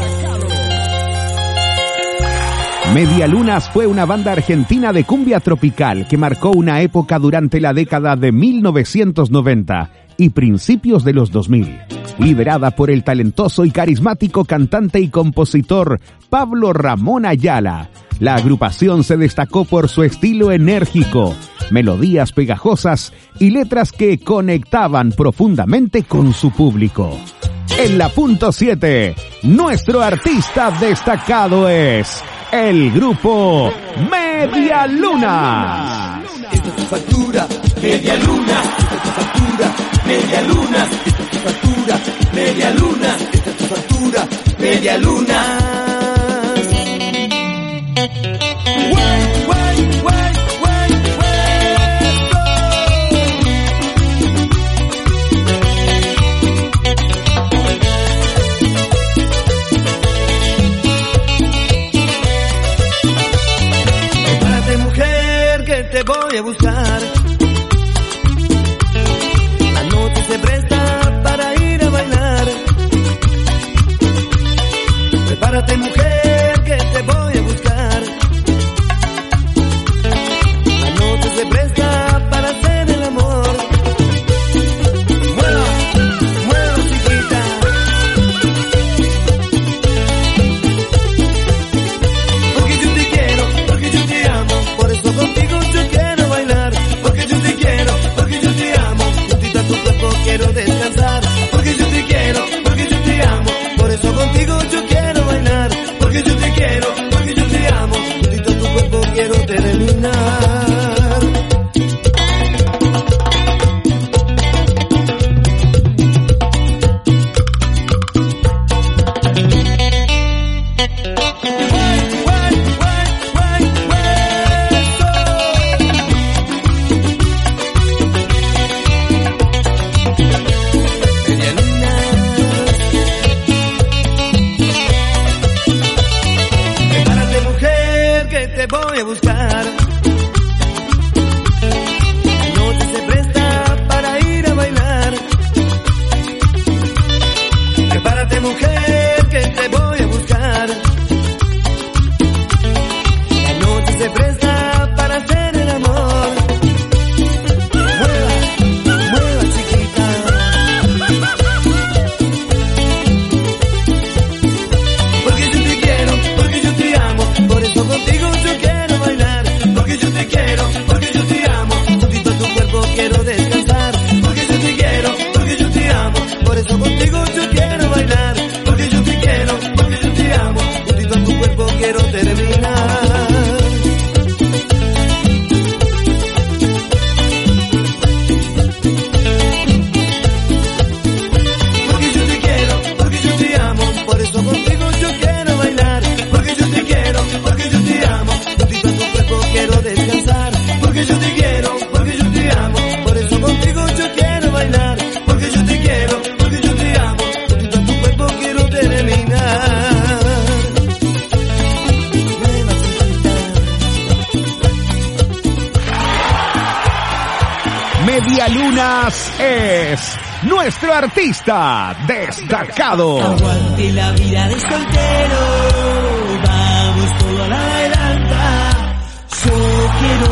Medialunas fue una banda argentina de cumbia tropical que marcó una época durante la década de mil novecientos noventa y principios de los dos mil. Liderada por el talentoso y carismático cantante y compositor Pablo Ramón Ayala, la agrupación se destacó por su estilo enérgico, melodías pegajosas y letras que conectaban profundamente con su público. En la punto siete, nuestro artista destacado es el grupo Medialunas. Esta es tu factura, Medialunas. Esta es tu factura, Medialunas. Esta es tu factura, Medialunas. Esta es tu factura, Medialunas. Te voy a buscar. La noche se presta para ir a bailar. Prepárate, mujer, que te voy a buscar. La noche se presta para hacer el amor. Mueva, mueva, chiquita. Porque yo te quiero, porque yo te amo, por eso contigo yo quiero bailar, porque yo te quiero, porque yo te amo, juntito a tu cuerpo quiero descansar, porque yo te quiero, porque yo te amo, por eso contigo yo quiero bailar, porque yo te quiero, porque yo te amo, juntito a tu cuerpo quiero terminar. Te voy a buscar. La noche se presta para ir a bailar. Prepárate, mujer, que te voy a buscar. La noche se presta para hacer el amor. Mueva, mueva, chiquita. Porque yo te quiero, porque yo te amo, por eso contigo yo quiero bailar. terminar. Porque yo te quiero, porque yo te amo, por eso contigo yo quiero bailar. Porque yo te quiero, porque yo te amo, juntito a tu cuerpo quiero descansar. Porque yo te quiero, porque yo te amo, por eso contigo yo quiero bailar. Porque yo te quiero, porque yo te amo, juntito a tu cuerpo quiero terminar. Medialunas es nuestro artista destacado. Aguante la vida de soltero, vamos todo a la adelanta. Yo quiero